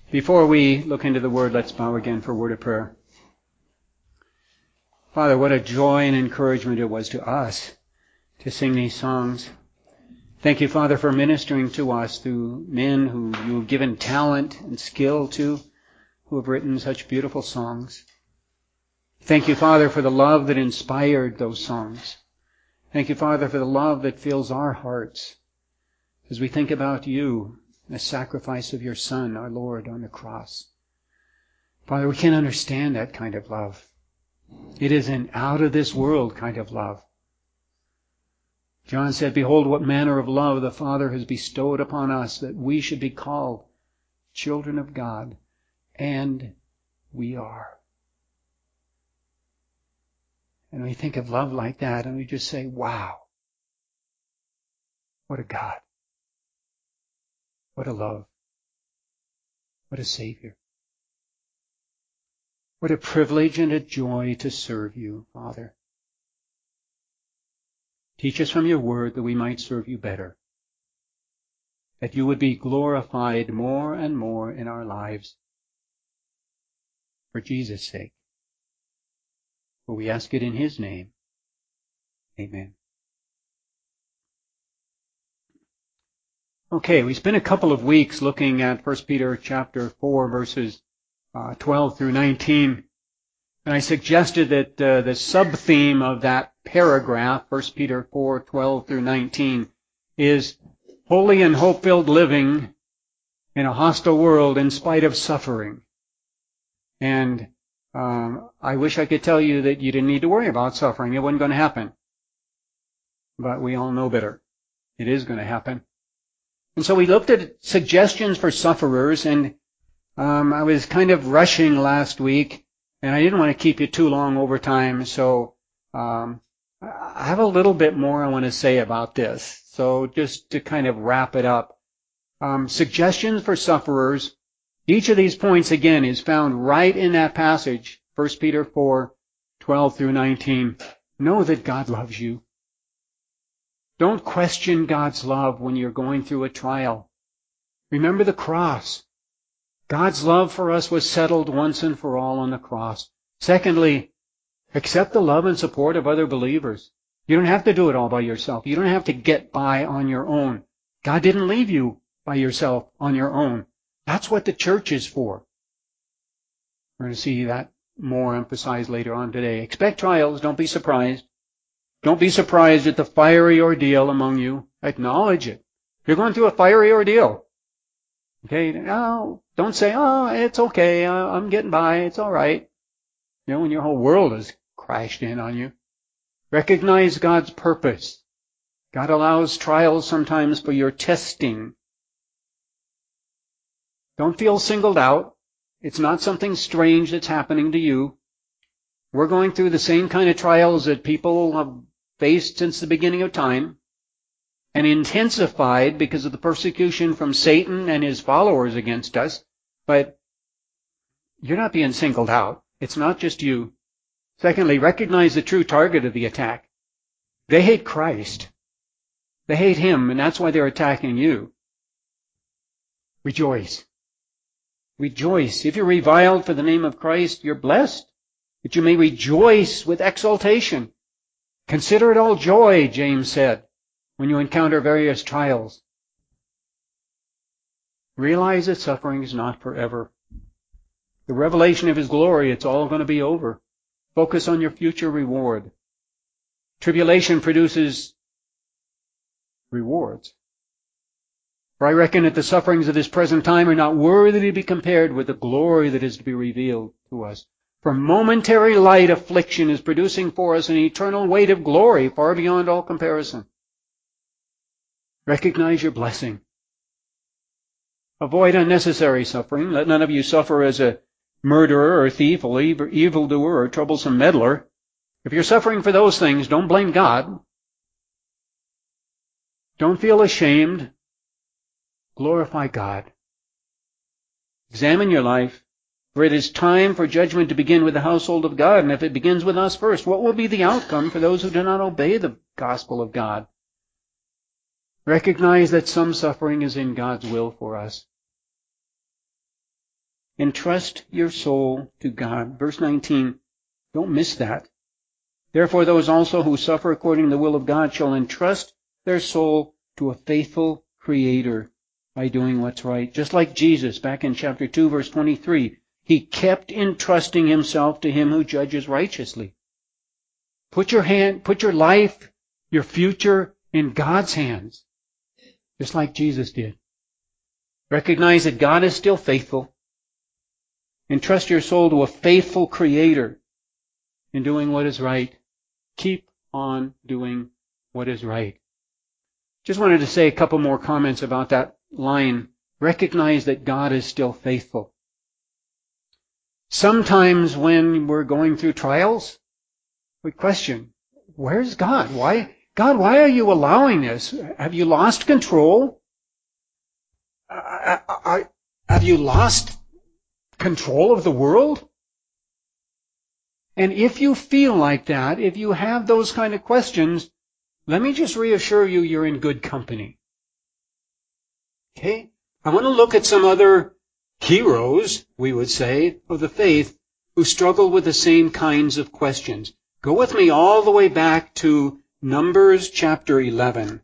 Before we look into the Word, let's bow again for a word of prayer. Father, what a joy and encouragement it was to us to sing these songs. Thank you, Father, for ministering to us through men who you have given talent and skill to, who have written such beautiful songs. Thank you, Father, for the love that inspired those songs. Thank you, Father, for the love that fills our hearts as we think about you, the sacrifice of your Son, our Lord, on the cross. Father, we can't understand that kind of love. It is an out-of-this-world kind of love. John said, "Behold, what manner of love the Father has bestowed upon us, that we should be called children of God." And we are. And we think of love like that, and we just say, wow, what a God. What a love. What a Savior. What a privilege and a joy to serve you, Father. Teach us from your word that we might serve you better. That you would be glorified more and more in our lives. For Jesus' sake. For we ask it in his name. Amen. Okay, we spent a couple of weeks looking at 1 Peter chapter 4, verses 12 through 19. And I suggested that the sub-theme of that paragraph, 1 Peter 4, 12 through 19, is holy and hope-filled living in a hostile world in spite of suffering. And I wish I could tell you that you didn't need to worry about suffering. It wasn't going to happen. But we all know better. It is going to happen. And so we looked at suggestions for sufferers, and I was kind of rushing last week, and I didn't want to keep you too long over time, so I have a little bit more I want to say about this. So just to kind of wrap it up. Suggestions for sufferers. Each of these points, again, is found right in that passage, 1 Peter 4, 12 through 19. Know that God loves you. Don't question God's love when you're going through a trial. Remember the cross. God's love for us was settled once and for all on the cross. Secondly, accept the love and support of other believers. You don't have to do it all by yourself. You don't have to get by on your own. God didn't leave you by yourself on your own. That's what the church is for. We're going to see that more emphasized later on today. Expect trials. Don't be surprised. Don't be surprised at the fiery ordeal among you. Acknowledge it. You're going through a fiery ordeal. Okay? No, don't say, oh, it's okay. I'm getting by. It's all right. You know, when your whole world has crashed in on you. Recognize God's purpose. God allows trials sometimes for your testing. Don't feel singled out. It's not something strange that's happening to you. We're going through the same kind of trials that people have faced since the beginning of time, and intensified because of the persecution from Satan and his followers against us. But you're not being singled out. It's not just you. Secondly, recognize the true target of the attack. They hate Christ. They hate him, and that's why they're attacking you. Rejoice. Rejoice. If you're reviled for the name of Christ, you're blessed, that you may rejoice with exultation. Consider it all joy, James said, when you encounter various trials. Realize that suffering is not forever. The revelation of his glory, it's all going to be over. Focus on your future reward. Tribulation produces rewards. For I reckon that the sufferings of this present time are not worthy to be compared with the glory that is to be revealed to us. For momentary light affliction is producing for us an eternal weight of glory far beyond all comparison. Recognize your blessing. Avoid unnecessary suffering. Let none of you suffer as a murderer or thief or evildoer or troublesome meddler. If you're suffering for those things, don't blame God. Don't feel ashamed. Glorify God. Examine your life. For it is time for judgment to begin with the household of God. And if it begins with us first, what will be the outcome for those who do not obey the gospel of God? Recognize that some suffering is in God's will for us. entrust your soul to God. Verse 19, don't miss that. Therefore those also who suffer according to the will of God shall entrust their soul to a faithful Creator by doing what's right. Just like Jesus, back in chapter 2, verse 23, he kept entrusting himself to him who judges righteously. Put your life, your future in God's hands, just like Jesus did. Recognize that God is still faithful. Entrust your soul to a faithful Creator in doing what is right. Keep on doing what is right. Just wanted to say a couple more comments about that line. Recognize that God is still faithful. Sometimes when we're going through trials, we question, where's God? God, why are you allowing this? Have you lost control? Have you lost control of the world? And if you feel like that, if you have those kind of questions, let me just reassure you, you're in good company. Okay? I want to look at some other heroes, we would say, of the faith who struggle with the same kinds of questions. Go with me all the way back to Numbers chapter 11.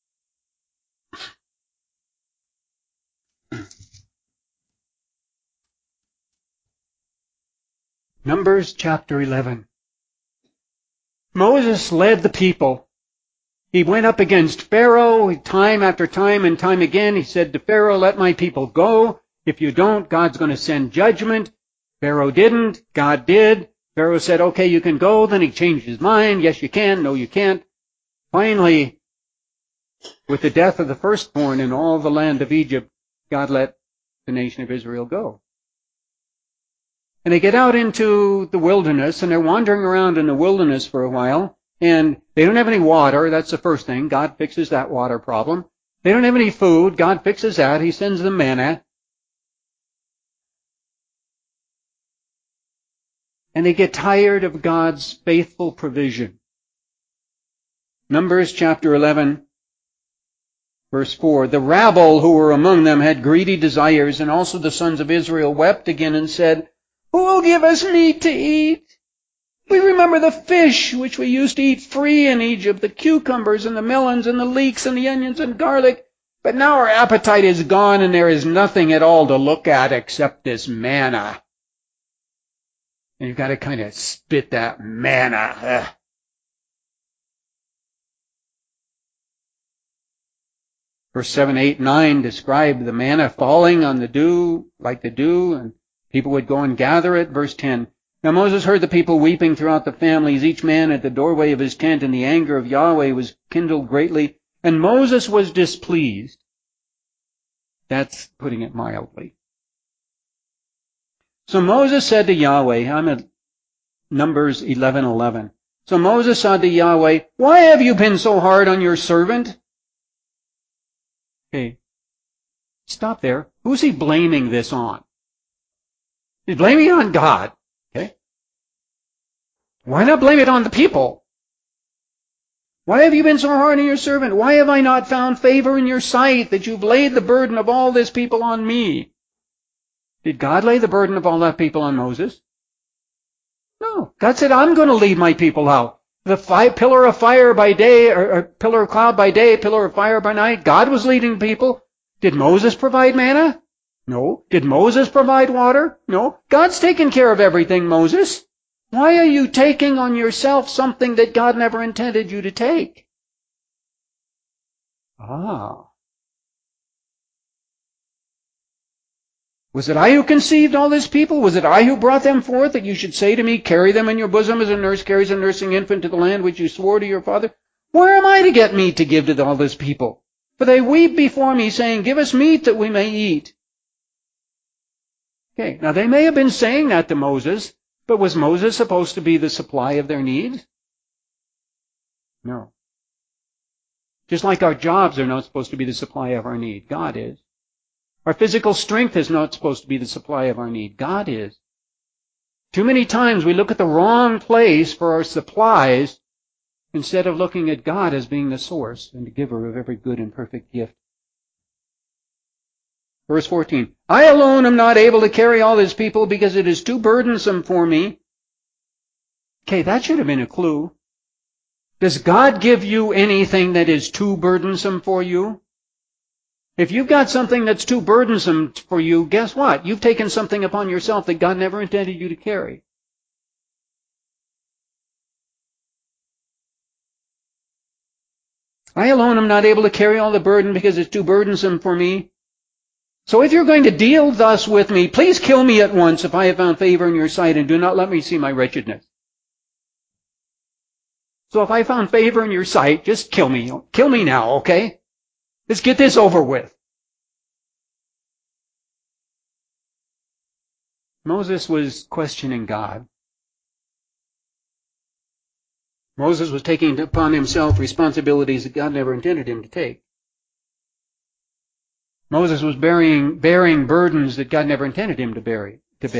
Numbers chapter 11. Moses led the people. He went up against Pharaoh time after time and time again. He said to Pharaoh, let my people go. If you don't, God's going to send judgment. Pharaoh didn't. God did. Pharaoh said, okay, you can go. Then he changed his mind. Yes, you can. No, you can't. Finally, with the death of the firstborn in all the land of Egypt, God let the nation of Israel go. And they get out into the wilderness, and they're wandering around in the wilderness for a while, and they don't have any water. That's the first thing. God fixes that water problem. They don't have any food. God fixes that. He sends them manna. And they get tired of God's faithful provision. Numbers chapter 11, verse 4. The rabble who were among them had greedy desires, and also the sons of Israel wept again and said, who will give us meat to eat? We remember the fish which we used to eat free in Egypt, the cucumbers and the melons and the leeks and the onions and garlic. But now our appetite is gone and there is nothing at all to look at except this manna. And you've got to kind of spit that manna. Ugh. Verse 7, 8, 9 describe the manna falling on the dew, like the dew, and people would go and gather it. Verse 10, now Moses heard the people weeping throughout the families, each man at the doorway of his tent, and the anger of Yahweh was kindled greatly, and Moses was displeased. That's putting it mildly. So Moses said to Yahweh, I'm at Numbers 11:11. So Moses said to Yahweh, why have you been so hard on your servant? Okay, stop there. Who's he blaming this on? He's blaming it on God. Okay? Why not blame it on the people? Why have you been so hard on your servant? Why have I not found favor in your sight that you've laid the burden of all this people on me? Did God lay the burden of all that people on Moses? No. God said, I'm going to lead my people out. The pillar of fire by day, or pillar of cloud by day, pillar of fire by night. God was leading people. Did Moses provide manna? No. Did Moses provide water? No. God's taking care of everything, Moses. Why are you taking on yourself something that God never intended you to take? Was it I who conceived all these people? Was it I who brought them forth, that you should say to me, carry them in your bosom as a nurse carries a nursing infant to the land which you swore to your father? Where am I to get meat to give to all this people? For they weep before me, saying, give us meat that we may eat. Okay, now they may have been saying that to Moses, but was Moses supposed to be the supply of their needs? No. Just like our jobs are not supposed to be the supply of our need, God is. Our physical strength is not supposed to be the supply of our need. God is. Too many times we look at the wrong place for our supplies instead of looking at God as being the source and the giver of every good and perfect gift. Verse 14. I alone am not able to carry all this people because it is too burdensome for me. Okay, that should have been a clue. Does God give you anything that is too burdensome for you? If you've got something that's too burdensome for you, guess what? You've taken something upon yourself that God never intended you to carry. I alone am not able to carry all the burden because it's too burdensome for me. So if you're going to deal thus with me, please kill me at once if I have found favor in your sight, and do not let me see my wretchedness. So if I found favor in your sight, just kill me. Kill me now, okay? Let's get this over with. Moses was questioning God. Moses was taking upon himself responsibilities that God never intended him to take. Moses was bearing burdens that God never intended him to bear.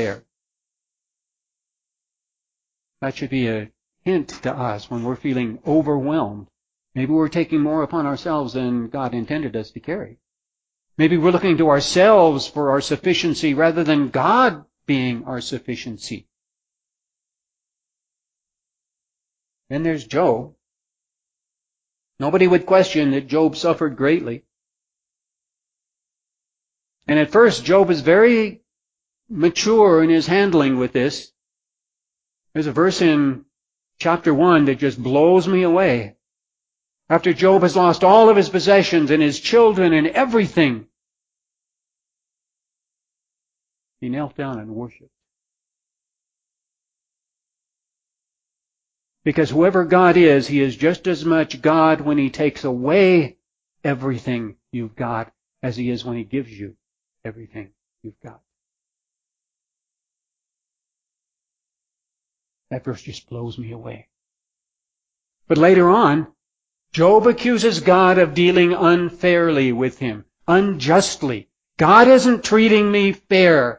That should be a hint to us when we're feeling overwhelmed. Maybe we're taking more upon ourselves than God intended us to carry. Maybe we're looking to ourselves for our sufficiency rather than God being our sufficiency. Then there's Job. Nobody would question that Job suffered greatly. And at first, Job is very mature in his handling with this. There's a verse in chapter 1 that just blows me away. After Job has lost all of his possessions and his children and everything, he knelt down and worshiped. Because whoever God is, He is just as much God when He takes away everything you've got as He is when He gives you everything you've got. That verse just blows me away. But later on, Job accuses God of dealing unfairly with him, unjustly. God isn't treating me fair.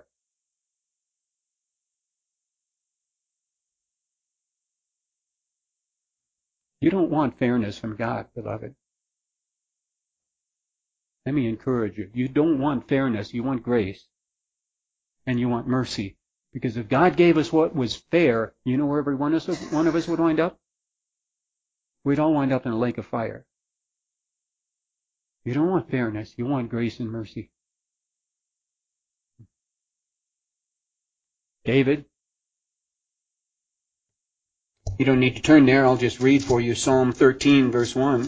You don't want fairness from God, beloved. Let me encourage you. You don't want fairness. You want grace. And you want mercy. Because if God gave us what was fair, you know where every one of us would wind up? We'd all wind up in a lake of fire. You don't want fairness. You want grace and mercy. David. You don't need to turn there. I'll just read for you Psalm 13, verse 1.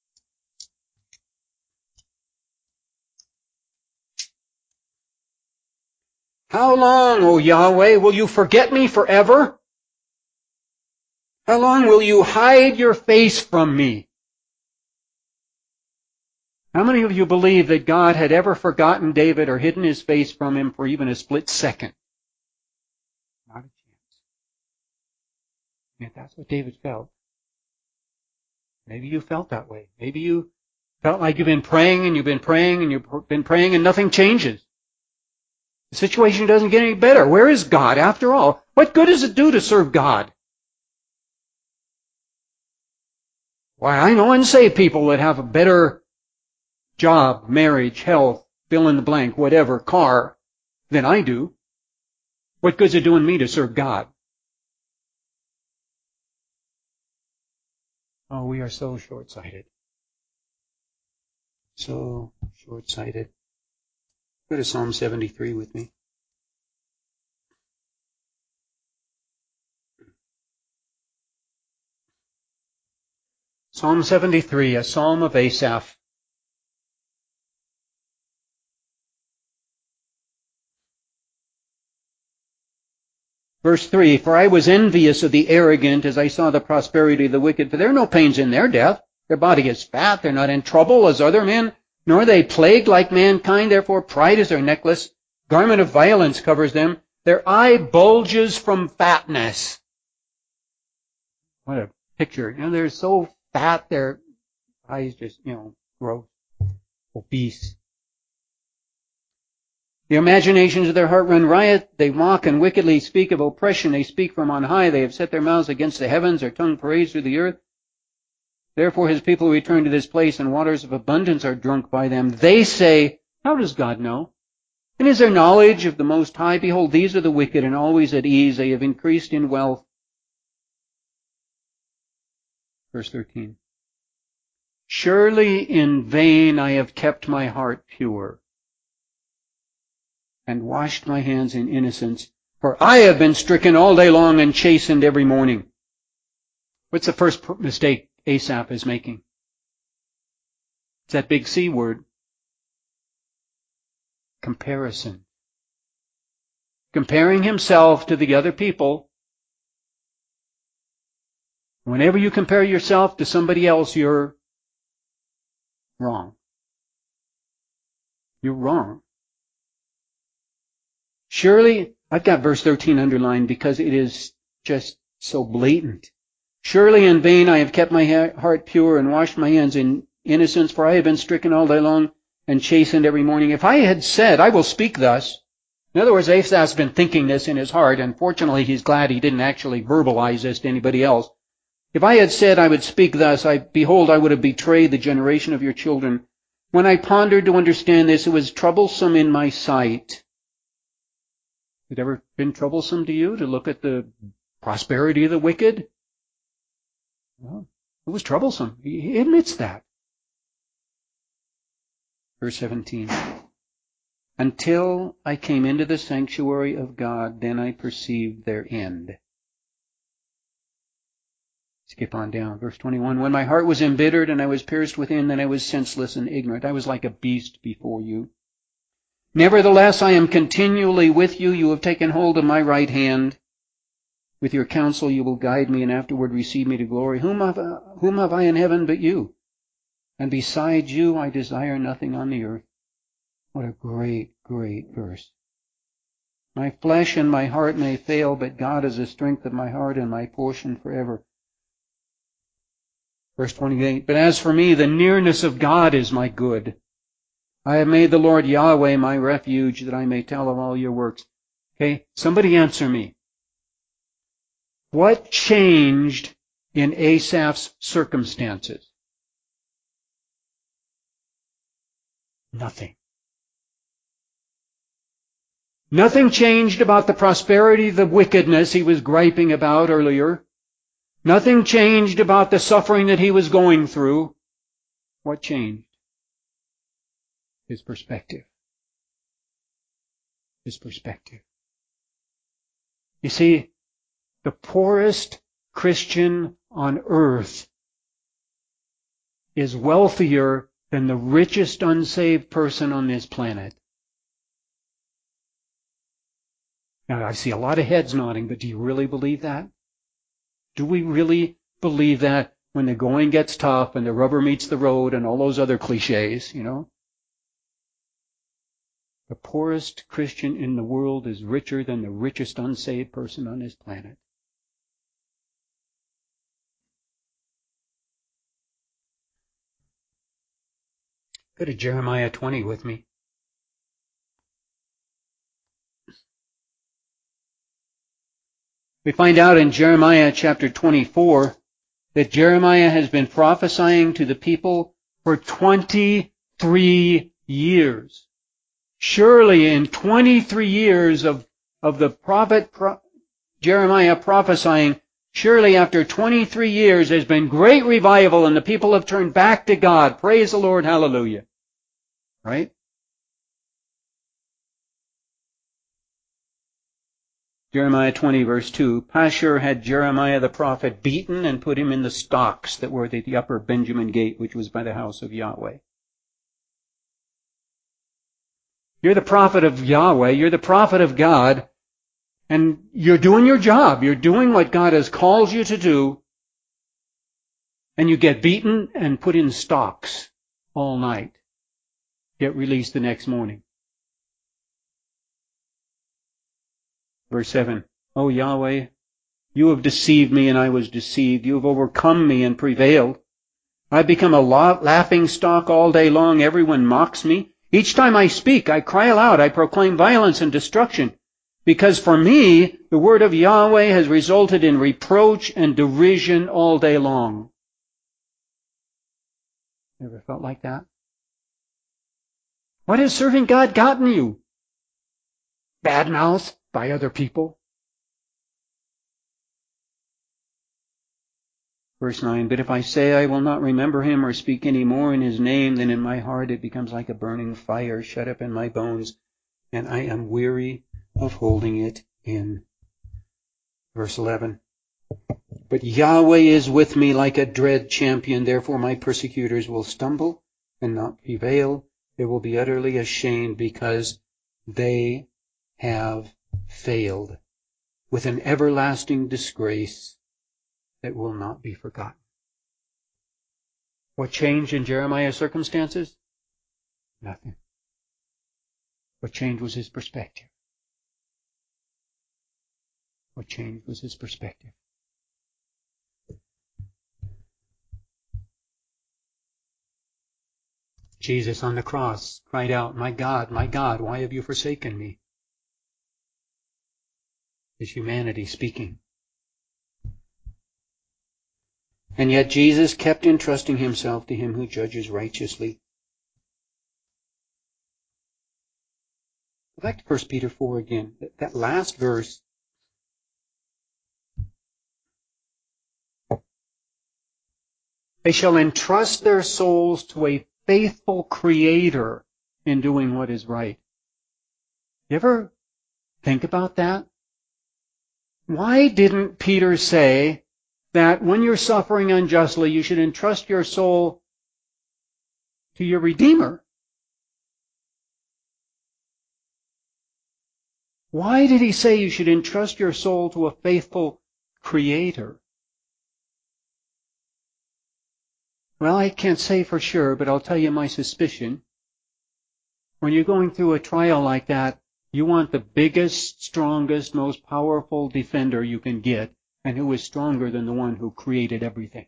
How long, O Yahweh, will you forget me forever? How long will you hide your face from me? How many of you believe that God had ever forgotten David or hidden His face from him for even a split second? Not a chance. Yet that's what David felt. Maybe you felt that way. Maybe you felt like you've been praying and you've been praying and you've been praying and nothing changes. The situation doesn't get any better. Where is God after all? What good does it do to serve God? Why, I know unsaved people that have a better job, marriage, health, fill in the blank, whatever, car, than I do. What good's it doing me to serve God? Oh, we are so short-sighted. So short-sighted. Go to Psalm 73 with me. Psalm 73, a psalm of Asaph. Verse 3, For I was envious of the arrogant as I saw the prosperity of the wicked, for there are no pains in their death. Their body is fat, they're not in trouble as other men, nor are they plagued like mankind, therefore pride is their necklace. Garment of violence covers them. Their eye bulges from fatness. What a picture. They're so fat, their eyes just, gross, obese. The imaginations of their heart run riot. They mock and wickedly speak of oppression. They speak from on high. They have set their mouths against the heavens. Their tongue parades through the earth. Therefore his people return to this place, and waters of abundance are drunk by them. They say, how does God know? And is there knowledge of the Most High? Behold, these are the wicked, and always at ease. They have increased in wealth. Verse 13. Surely in vain I have kept my heart pure, and washed my hands in innocence, for I have been stricken all day long and chastened every morning. What's the first mistake Asaph is making? It's that big C word. Comparison. Comparing himself to the other people. Whenever you compare yourself to somebody else, you're wrong. You're wrong. Surely, I've got verse 13 underlined because it is just so blatant. Surely in vain I have kept my heart pure and washed my hands in innocence, for I have been stricken all day long and chastened every morning. If I had said, I will speak thus. In other words, Asaph's been thinking this in his heart, and fortunately he's glad he didn't actually verbalize this to anybody else. If I had said I would speak thus, behold, I would have betrayed the generation of your children. When I pondered to understand this, it was troublesome in my sight. Has it ever been troublesome to you to look at the prosperity of the wicked? Well, it was troublesome. He admits that. Verse 17. Until I came into the sanctuary of God, then I perceived their end. Skip on down. Verse 21. When my heart was embittered and I was pierced within, then I was senseless and ignorant. I was like a beast before you. Nevertheless, I am continually with you. You have taken hold of my right hand. With your counsel you will guide me and afterward receive me to glory. Whom have I in heaven but you? And besides you I desire nothing on the earth. What a great, great verse. My flesh and my heart may fail, but God is the strength of my heart and my portion forever. Verse 28, but as for me, the nearness of God is my good. I have made the Lord Yahweh my refuge, that I may tell of all your works. Okay, somebody answer me. What changed in Asaph's circumstances? Nothing. Nothing changed about the prosperity, the wickedness he was griping about earlier. Nothing changed about the suffering that he was going through. What changed? His perspective. His perspective. You see, the poorest Christian on earth is wealthier than the richest unsaved person on this planet. Now, I see a lot of heads nodding, but do you really believe that? Do we really believe that when the going gets tough and the rubber meets the road and all those other cliches, you know? The poorest Christian in the world is richer than the richest unsaved person on this planet. Go to Jeremiah 20 with me. We find out in Jeremiah chapter 24 that Jeremiah has been prophesying to the people for 23 years. Surely in 23 years of the prophet Jeremiah prophesying, surely after 23 years there's been great revival and the people have turned back to God. Praise the Lord, hallelujah. Right? Jeremiah 20 verse 2, Pashur had Jeremiah the prophet beaten and put him in the stocks that were at the upper Benjamin gate, which was by the house of Yahweh. You're the prophet of Yahweh, you're the prophet of God, and you're doing your job. You're doing what God has called you to do, and you get beaten and put in stocks all night. Get released the next morning. Verse 7, O Yahweh, you have deceived me and I was deceived. You have overcome me and prevailed. I've become a laughing stock all day long. Everyone mocks me. Each time I speak, I cry aloud. I proclaim violence and destruction. Because for me, the word of Yahweh has resulted in reproach and derision all day long. Ever felt like that? What has serving God gotten you? badmouthed by other people. Verse 9, but if I say I will not remember him or speak any more in his name, then in my heart it becomes like a burning fire shut up in my bones, and I am weary of holding it in. Verse 11, but Yahweh is with me like a dread champion, therefore my persecutors will stumble and not prevail. They will be utterly ashamed because they have failed with an everlasting disgrace that will not be forgotten. What changed in Jeremiah's circumstances? Nothing. What changed was his perspective. What changed was his perspective. Jesus on the cross cried out, my God, why have you forsaken me? His humanity speaking. And yet Jesus kept entrusting himself to him who judges righteously. Go back to 1 Peter 4 again. That last verse. They shall entrust their souls to a faithful Creator in doing what is right. You ever think about that? Why didn't Peter say that when you're suffering unjustly, you should entrust your soul to your Redeemer? Why did he say you should entrust your soul to a faithful Creator? Well, I can't say for sure, but I'll tell you my suspicion. When you're going through a trial like that, you want the biggest, strongest, most powerful defender you can get, and who is stronger than the one who created everything.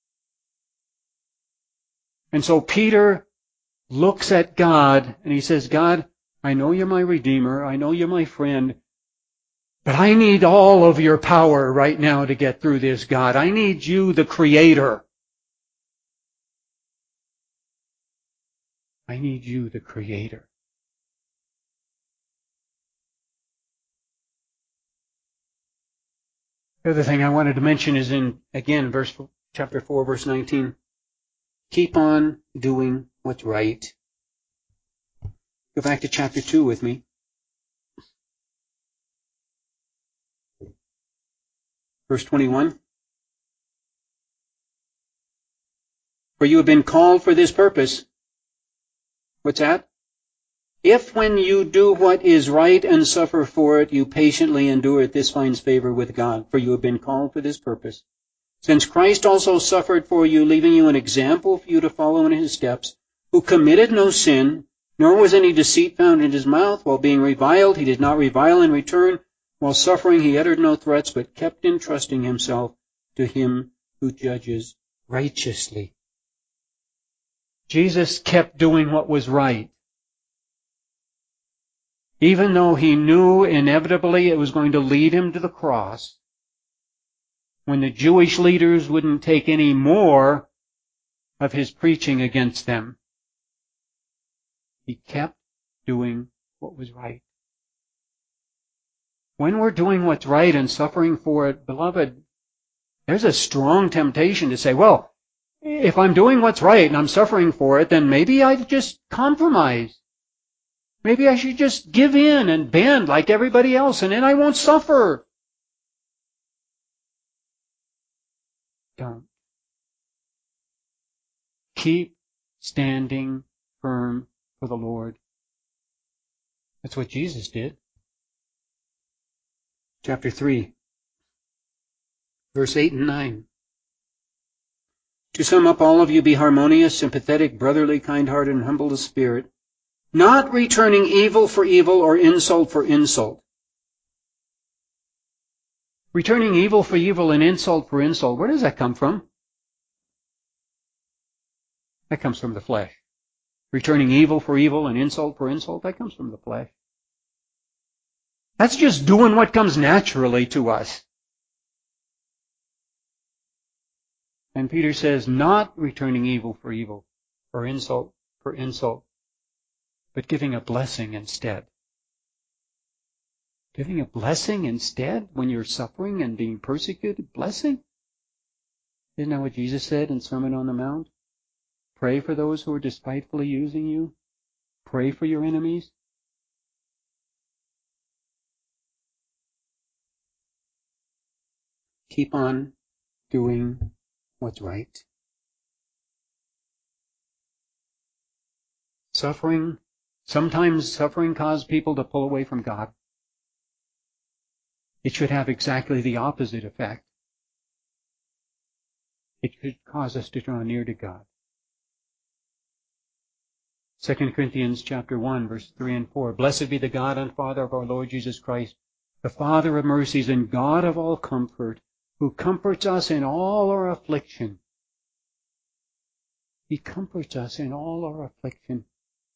And so Peter looks at God and he says, God, I know you're my Redeemer, I know you're my friend, but I need all of your power right now to get through this, God. I need you, the Creator. I need you, the Creator. The other thing I wanted to mention is in, again, chapter 4, verse 19. Keep on doing what's right. Go back to chapter 2 with me. Verse 21. For you have been called for this purpose. What's that? If when you do what is right and suffer for it, you patiently endure it, this finds favor with God. For you have been called for this purpose. Since Christ also suffered for you, leaving you an example for you to follow in his steps, who committed no sin, nor was any deceit found in his mouth. While being reviled, he did not revile in return. While suffering, he uttered no threats, but kept entrusting himself to him who judges righteously. Jesus kept doing what was right. Even though he knew inevitably it was going to lead him to the cross, when the Jewish leaders wouldn't take any more of his preaching against them, he kept doing what was right. When we're doing what's right and suffering for it, beloved, there's a strong temptation to say, well, if I'm doing what's right and I'm suffering for it, then maybe I've just compromised. Maybe I should just give in and bend like everybody else, and then I won't suffer. Don't. Keep standing firm for the Lord. That's what Jesus did. Chapter 3, verse 8 and 9. To sum up, all of you be harmonious, sympathetic, brotherly, kind-hearted, and humble of spirit, not returning evil for evil or insult for insult. Returning evil for evil and insult for insult, where does that come from? That comes from the flesh. Returning evil for evil and insult for insult, that comes from the flesh. That's just doing what comes naturally to us. And Peter says, not returning evil for evil or insult for insult, but giving a blessing instead. Giving a blessing instead when you're suffering and being persecuted? Blessing? Isn't that what Jesus said in Sermon on the Mount? Pray for those who are despitefully using you. Pray for your enemies. Keep on doing what's right. Sometimes suffering causes people to pull away from God. It should have exactly the opposite effect. It should cause us to draw near to God. 2 Corinthians chapter 1, verse 3 and 4. Blessed be the God and Father of our Lord Jesus Christ, the Father of mercies and God of all comfort, who comforts us in all our affliction. He comforts us in all our affliction,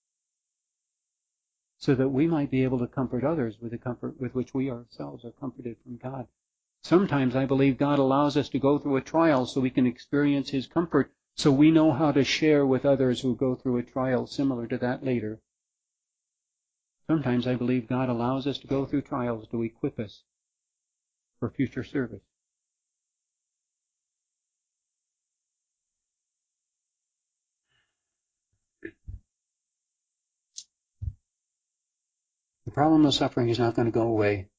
so that we might be able to comfort others with the comfort with which we ourselves are comforted from God. Sometimes I believe God allows us to go through a trial so we can experience His comfort, so we know how to share with others who go through a trial similar to that later. Sometimes I believe God allows us to go through trials to equip us for future service. The problem of suffering is not going to go away.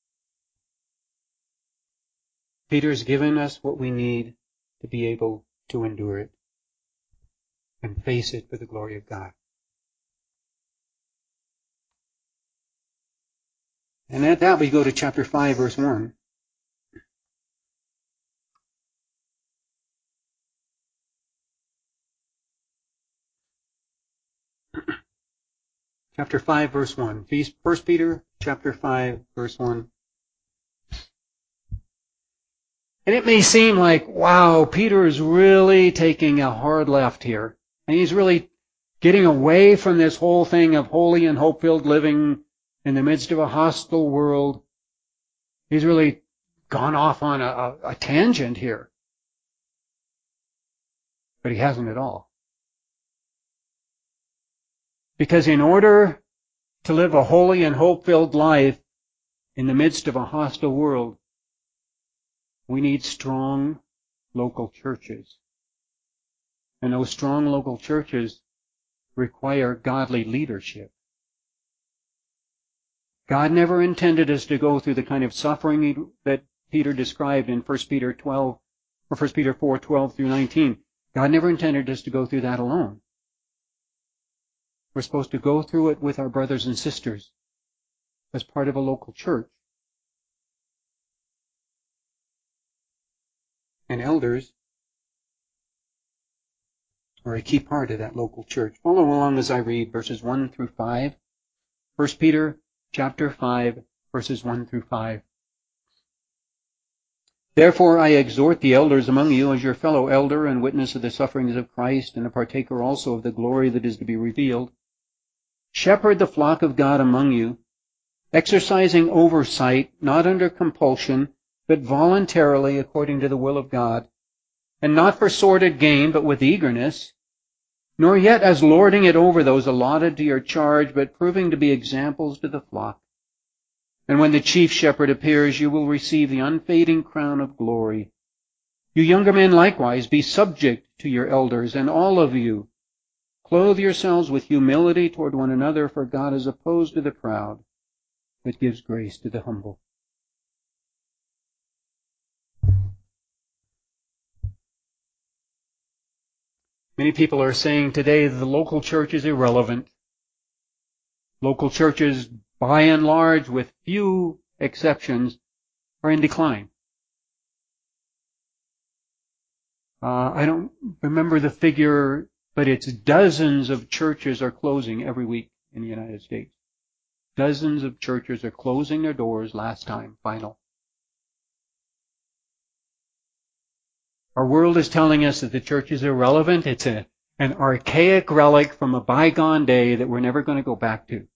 Peter's given us what we need to be able to endure it and face it for the glory of God. And at that we go to chapter 5, verse 1. Chapter 5, verse 1. 1 Peter chapter 5, verse 1. And it may seem like, wow, Peter is really taking a hard left here. And he's really getting away from this whole thing of holy and hope-filled living in the midst of a hostile world. He's really gone off on a tangent here. But he hasn't at all. Because in order to live a holy and hope-filled life in the midst of a hostile world, we need strong local churches. And those strong local churches require godly leadership. God never intended us to go through the kind of suffering that Peter described in 1 Peter 12, or 1 Peter 4, 12 through 19. God never intended us to go through that alone. We're supposed to go through it with our brothers and sisters as part of a local church. And elders are a key part of that local church. Follow along as I read verses 1 through 5. 1 Peter chapter 5, verses 1 through 5. Therefore I exhort the elders among you as your fellow elder and witness of the sufferings of Christ and a partaker also of the glory that is to be revealed. Shepherd the flock of God among you, exercising oversight, not under compulsion, but voluntarily according to the will of God, and not for sordid gain, but with eagerness, nor yet as lording it over those allotted to your charge, but proving to be examples to the flock. And when the chief shepherd appears, you will receive the unfading crown of glory. You younger men likewise, be subject to your elders, and all of you, clothe yourselves with humility toward one another, for God is opposed to the proud, but gives grace to the humble. Many people are saying today that the local church is irrelevant. Local churches, by and large, with few exceptions, are in decline. I don't remember the figure, but it's dozens of churches are closing every week in the United States. Dozens of churches are closing their doors last time, final. Our world is telling us that the church is irrelevant. It's an archaic relic from a bygone day that we're never going to go back to.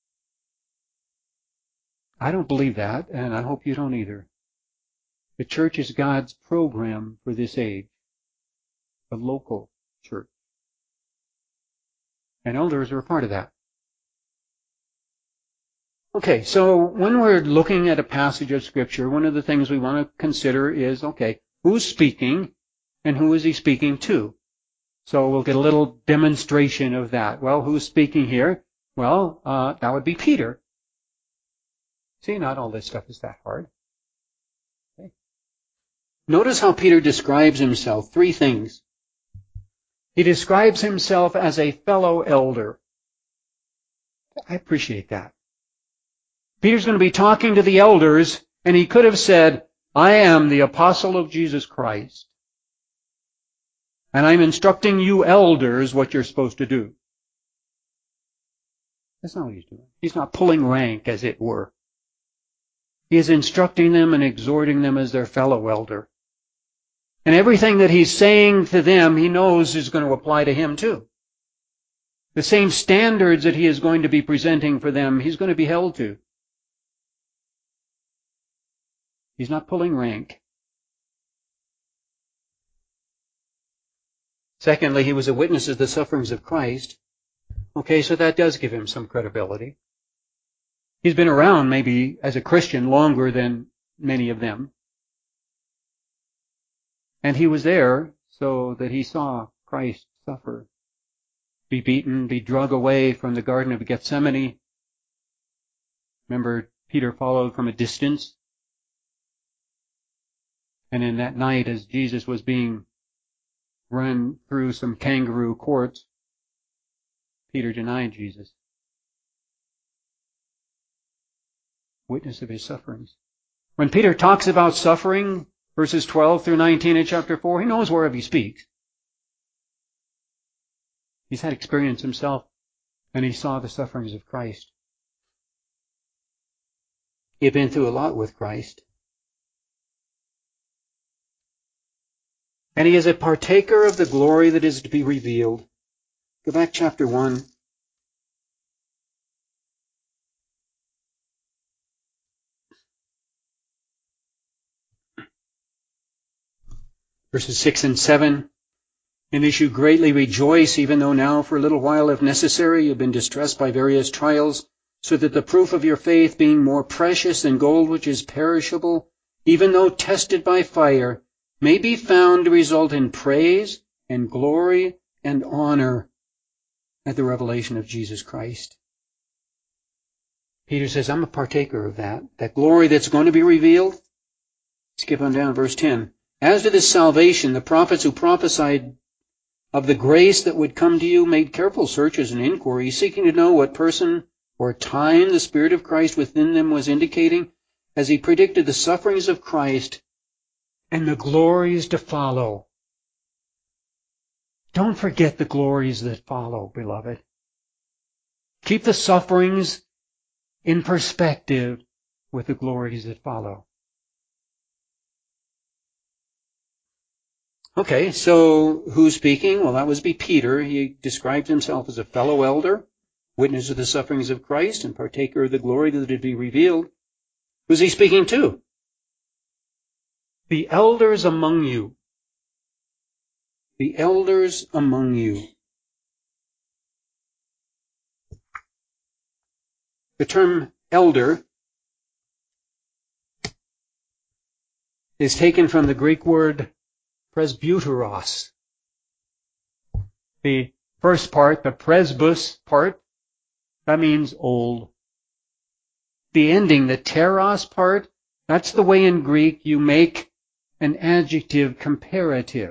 I don't believe that, and I hope you don't either. The church is God's program for this age. The local church. And elders are a part of that. Okay, so when we're looking at a passage of Scripture, one of the things we want to consider is, okay, who's speaking and who is he speaking to? So we'll get a little demonstration of that. Well, who's speaking here? Well, that would be Peter. See, not all this stuff is that hard. Okay. Notice how Peter describes himself. 3 things. He describes himself as a fellow elder. I appreciate that. Peter's going to be talking to the elders, and he could have said, I am the apostle of Jesus Christ, and I'm instructing you elders what you're supposed to do. That's not what he's doing. He's not pulling rank, as it were. He is instructing them and exhorting them as their fellow elder. And everything that he's saying to them, he knows is going to apply to him too. The same standards that he is going to be presenting for them, he's going to be held to. He's not pulling rank. Secondly, he was a witness of the sufferings of Christ. Okay, so that does give him some credibility. He's been around maybe as a Christian longer than many of them. And he was there so that he saw Christ suffer, be beaten, be dragged away from the Garden of Gethsemane. Remember, Peter followed from a distance. And in that night, as Jesus was being run through some kangaroo courts, Peter denied Jesus. Witness of his sufferings. When Peter talks about suffering, verses 12 through 19 in chapter 4, he knows wherever he speaks. He's had experience himself, and he saw the sufferings of Christ. He had been through a lot with Christ. And he is a partaker of the glory that is to be revealed. Go back chapter 1. Verses 6 and 7. In this you greatly rejoice, even though now for a little while, if necessary, you have been distressed by various trials, so that the proof of your faith, being more precious than gold which is perishable, even though tested by fire, may be found to result in praise and glory and honor at the revelation of Jesus Christ. Peter says, I'm a partaker of that glory that's going to be revealed. Skip on down to verse 10. As to this salvation, the prophets who prophesied of the grace that would come to you made careful searches and inquiries, seeking to know what person or time the Spirit of Christ within them was indicating as he predicted the sufferings of Christ and the glories to follow. Don't forget the glories that follow, beloved. Keep the sufferings in perspective with the glories that follow. Okay, so who's speaking? Well, that would be Peter. He described himself as a fellow elder, witness of the sufferings of Christ, and partaker of the glory that would be revealed. Who's he speaking to? The elders among you. The elders among you. The term elder is taken from the Greek word presbyteros. The first part, the presbus part, that means old. The ending, the teros part, that's the way in Greek you make an adjective comparative.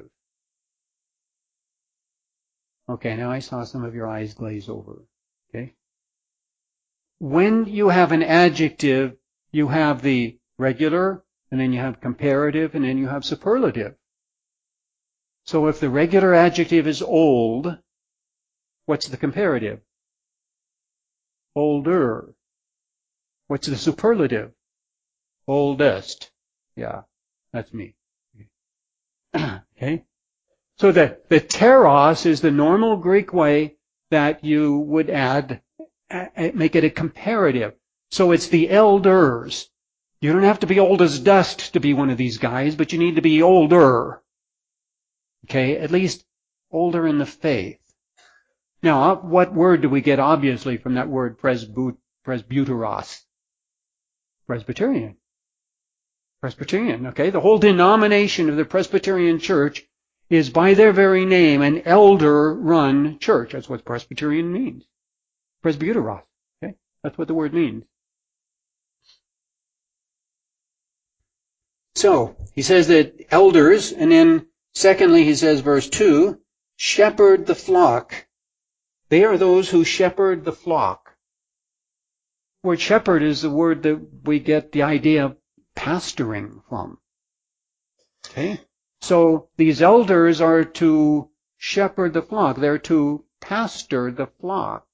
Okay, now I saw some of your eyes glaze over. Okay? When you have an adjective, you have the regular, and then you have comparative, and then you have superlative. So if the regular adjective is old, what's the comparative? Older. What's the superlative? Oldest. Yeah, that's me. Okay? So the teros is the normal Greek way that you would make it a comparative. So it's the elders. You don't have to be old as dust to be one of these guys, but you need to be older. Okay? At least older in the faith. Now, what word do we get obviously from that word presbyteros? Presbyterian. Presbyterian, okay? The whole denomination of the Presbyterian Church is by their very name an elder-run church. That's what Presbyterian means. Presbyteros, okay? That's what the word means. So, he says that elders, and then secondly he says, verse 2, shepherd the flock. They are those who shepherd the flock. The word shepherd is the word that we get the idea of pastoring from. Okay? So, these elders are to shepherd the flock. They're to pastor the flock.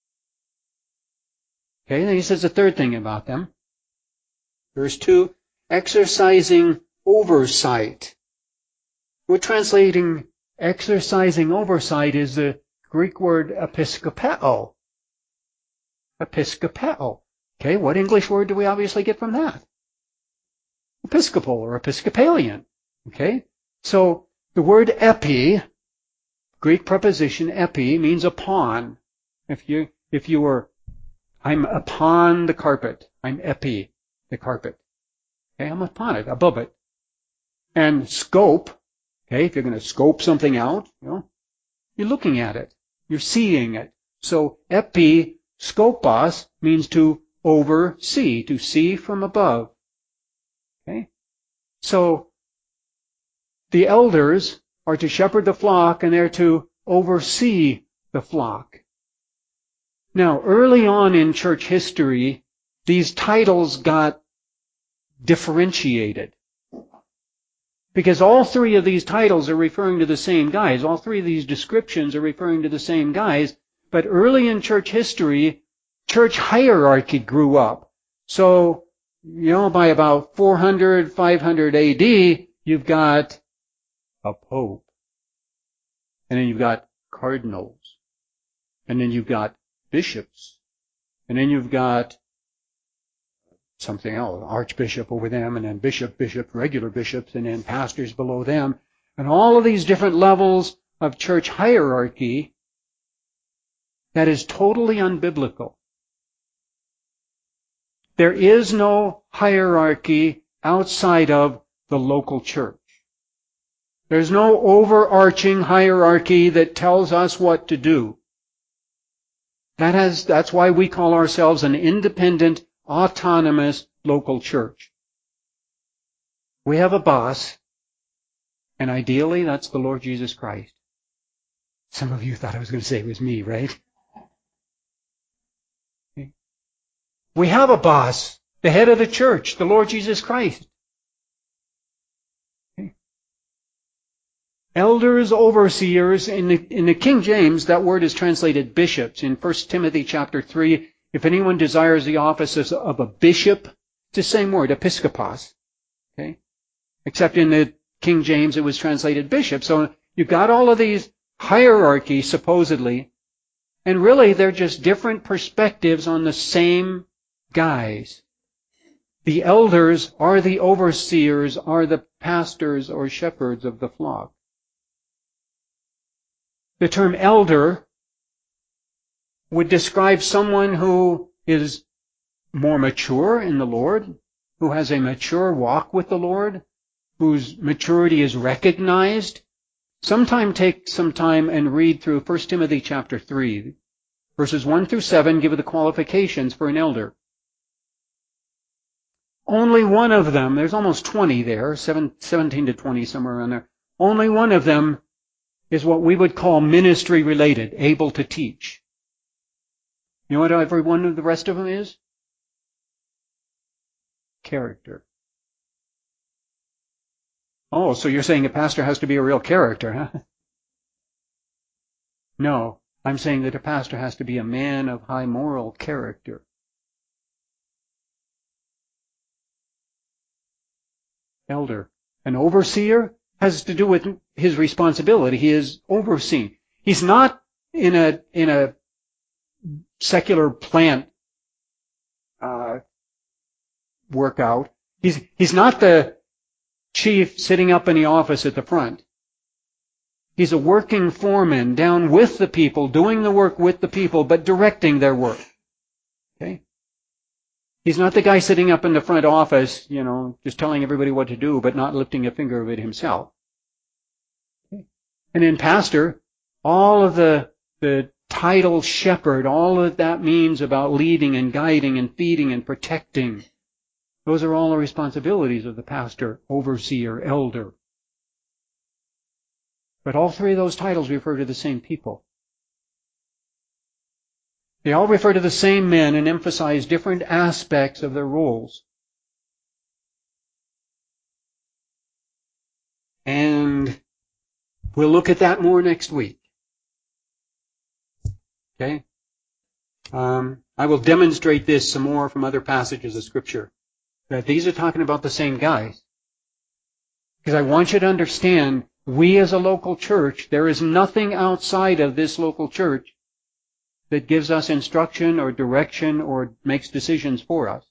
Okay, then he says the third thing about them. Verse 2, exercising oversight. We're translating exercising oversight is the Greek word episkopeo. Episkopeo. Okay, what English word do we obviously get from that? Episcopal or Episcopalian. Okay, so the word epi, Greek preposition epi, means upon. If you were, I'm upon the carpet. I'm epi the carpet. Okay, I'm upon it, above it. And scope, okay, if you're going to scope something out, you're looking at it. You're seeing it. So episkopos means to oversee, to see from above. Okay? So the elders are to shepherd the flock and they're to oversee the flock. Now, early on in church history, these titles got differentiated. Because all three of these titles are referring to the same guys. All three of these descriptions are referring to the same guys. But early in church history, church hierarchy grew up. So, by about 400, 500 AD, you've got a pope. And then you've got cardinals. And then you've got bishops. And then you've got something else, archbishop over them, and then bishop, regular bishops, and then pastors below them. And all of these different levels of church hierarchy, that is totally unbiblical. There is no hierarchy outside of the local church. There's no overarching hierarchy that tells us what to do. That's why we call ourselves an independent, autonomous local church. We have a boss, and ideally that's the Lord Jesus Christ. Some of you thought I was going to say it was me, right? We have a boss, the head of the church, the Lord Jesus Christ. Elders, overseers, in the King James, that word is translated bishops. In 1 Timothy chapter 3, if anyone desires the office of a bishop, it's the same word, episkopos. Okay? Except in the King James it was translated bishop. So you've got all of these hierarchies, supposedly, and really they're just different perspectives on the same guys. The elders are the overseers, are the pastors or shepherds of the flock. The term elder would describe someone who is more mature in the Lord, who has a mature walk with the Lord, whose maturity is recognized. Take some time and read through 1 Timothy chapter 3. Verses 1 through 7 give the qualifications for an elder. Only one of them, there's almost 20 there, 17 to 20, somewhere around there. Only one of them is what we would call ministry related, able to teach. You know what every one of the rest of them is? Character. Oh, so you're saying a pastor has to be a real character, huh? No, I'm saying that a pastor has to be a man of high moral character. Elder. An overseer has to do with his responsibility. He is overseeing. He's not in a secular plant workout. He's not the chief sitting up in the office at the front. He's a working foreman down with the people, doing the work with the people, but directing their work. Okay? He's not the guy sitting up in the front office, just telling everybody what to do, but not lifting a finger of it himself. And in pastor, all of the title shepherd, all of that means about leading and guiding and feeding and protecting, those are all the responsibilities of the pastor, overseer, elder. But all three of those titles refer to the same people. They all refer to the same men and emphasize different aspects of their roles. And we'll look at that more next week. Okay? I will demonstrate this some more from other passages of Scripture. That these are talking about the same guys. Because I want you to understand, we as a local church, there is nothing outside of this local church that gives us instruction or direction or makes decisions for us.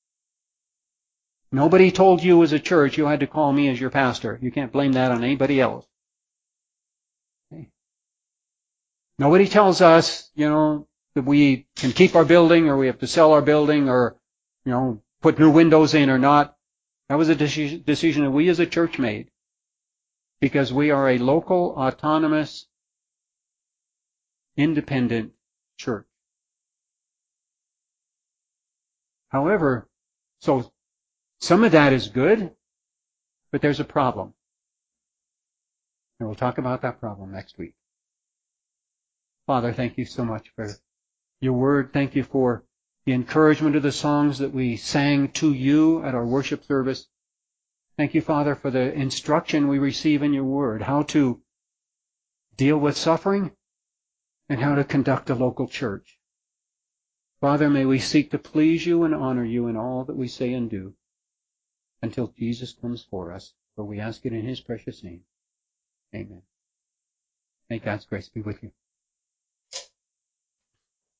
Nobody told you as a church you had to call me as your pastor. You can't blame that on anybody else. Okay. Nobody tells us, that we can keep our building or we have to sell our building or, put new windows in or not. That was a decision that we as a church made because we are a local, autonomous, independent church. However, so some of that is good, but there's a problem. And we'll talk about that problem next week. Father, thank you so much for your word. Thank you for the encouragement of the songs that we sang to you at our worship service. Thank you, Father, for the instruction we receive in your word, how to deal with suffering and how to conduct a local church. Father, may we seek to please you and honor you in all that we say and do until Jesus comes for us. For we ask it in his precious name. Amen. May God's grace be with you.